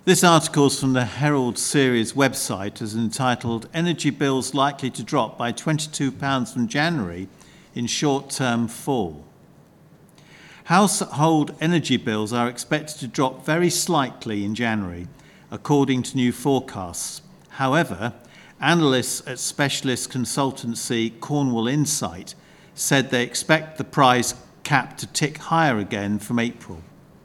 This article is from the Herald Series website, is entitled "Energy Bills Likely to Drop by £22 from January in Short-Term Fall." Household energy bills are expected to drop very slightly in January, according to new forecasts. However, analysts at specialist consultancy Cornwall Insight said they expect the price cap to tick higher again from April.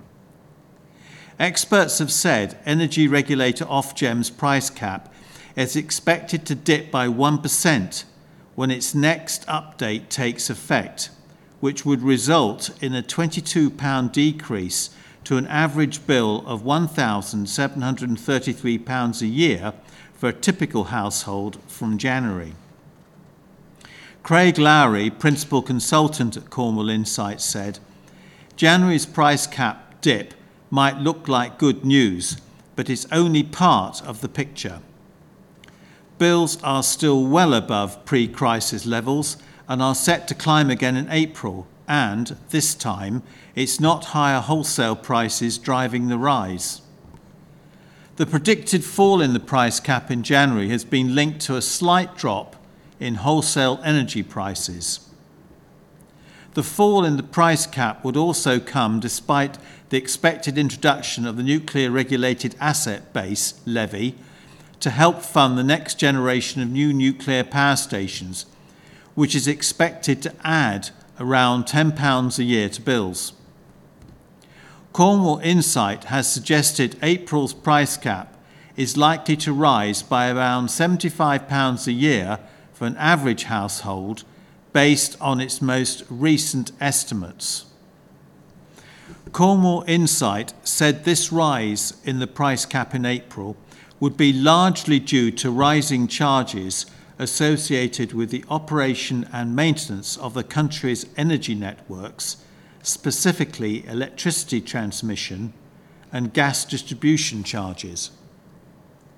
Experts have said energy regulator Ofgem's price cap is expected to dip by 1% when its next update takes effect, which would result in a £22 decrease to an average bill of £1,733 a year for a typical household from January. Craig Lowry, principal consultant at Cornwall Insight, said, "January's price cap dip might look like good news, but it's only part of the picture. Bills are still well above pre-crisis levels and are set to climb again in April, and this time it's not higher wholesale prices driving the rise." The predicted fall in the price cap in January has been linked to a slight drop in wholesale energy prices. The fall in the price cap would also come despite the expected introduction of the Nuclear Regulated Asset Base levy to help fund the next generation of new nuclear power stations, which is expected to add around £10 a year to bills. Cornwall Insight has suggested April's price cap is likely to rise by around £75 a year for an average household based on its most recent estimates. Cornwall Insight said this rise in the price cap in April would be largely due to rising charges associated with the operation and maintenance of the country's energy networks, specifically electricity transmission and gas distribution charges.